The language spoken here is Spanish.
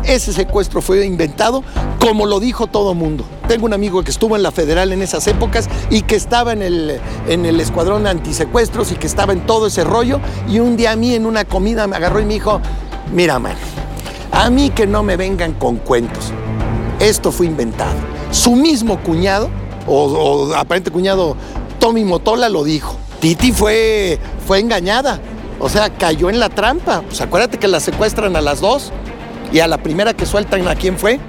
ese secuestro fue inventado como lo dijo todo mundo. Tengo un amigo que estuvo en la Federal en esas épocas y que estaba en el escuadrón antisecuestros y que estaba en todo ese rollo, y un día a mí en una comida me agarró y me dijo: mira, man, a mí que no me vengan con cuentos, esto fue inventado. Su mismo cuñado, o aparente cuñado, Tommy Motola, lo dijo. Titi fue engañada, o sea, cayó en la trampa. Pues acuérdate que la secuestran a las dos y a la primera que sueltan, ¿a quién fue?